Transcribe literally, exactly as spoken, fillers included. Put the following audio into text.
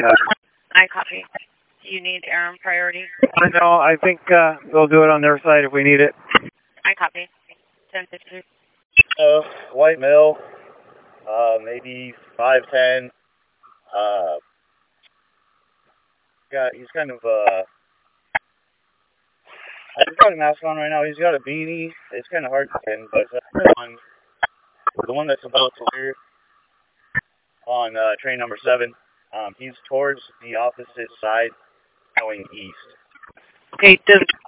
Yeah. I copy. Do you need air on priority? No, I think uh, they'll do it on their side if we need it. I copy. ten fifteen. Uh, white male, uh, maybe five ten. Uh, got, he's kind of, uh, he's got a mask on right now. He's got a beanie. It's kind of hard to pin, but uh, the one, the one that's about to clear on uh, train number seven, um, he's towards the opposite side going east. Hey, does